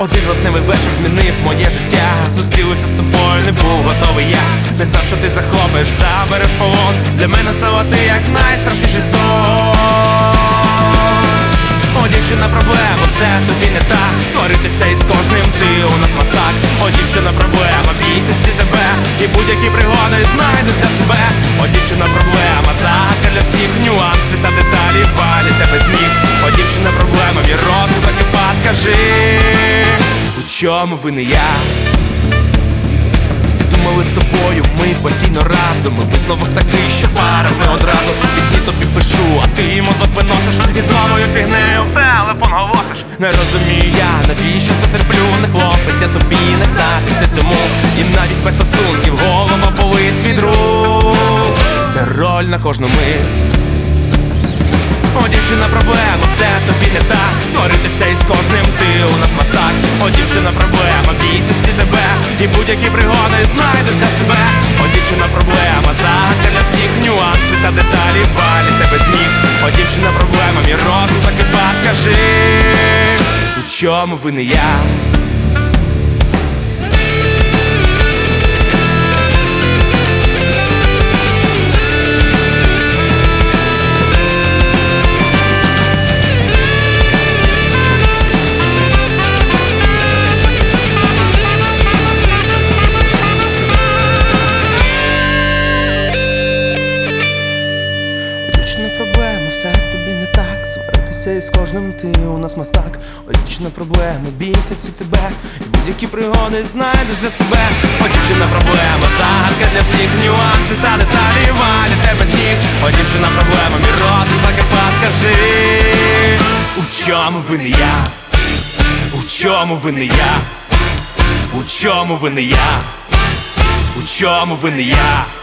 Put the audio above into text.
Один вапневий вечір змінив моє життя. Зустрілися з тобою, не був готовий я. Не знав, що ти захопиш, забереш полон. Для мене стала ти як найстрашніший сон. О, дівчина, проблема, все тобі не так. Сваритися із кожним, ти у нас мастак. О, дівчина, проблема, бійся всі тебе. І будь-які пригоди знайдеш для себе. О, дівчина, проблема, загадка для всіх. Нюанси та деталі валять тебе з ніг. О, дівчина, проблема, мій розум закипа. Скажи, у чому винен я? Всі думали з тобою, ми постійно разом. І висновок такий, що пара ми одразу. Пісні тобі пишу, а ти мозок виносиш. І з новою фігнею в телефон говориш. Не розумію я, навіщо це терплю. Не хлопець, я тобі не ставиться цьому. І навіть без стосунків голова болить від рук. Це роль на кожну мить. О, дівчина, проблема, все тобі не так. Сваритися із кожним, ти у нас мастак. О, дівчина, проблема, бійся всі тебе. І будь-які пригоди знайдеш для себе. О, дівчина, проблема, загадка для всіх. Нюанси та деталі валять тебе з ніг. О, дівчина, проблема, мій розум закипа. Скажи, у чому винен я? Проблема, все тобі не так. Сваритися із кожним, ти у нас мастак. О, дівчина, проблема, бійся всі тебе. І будь-які пригоди знайдеш для себе. О, дівчина, проблема, загадка для всіх. Нюанси та деталі валять тебе з ніг. О, дівчина, проблема, мій розум закипа. Скажи, у чому винен я? У чому винен я? У чому винен я? У чому винен я?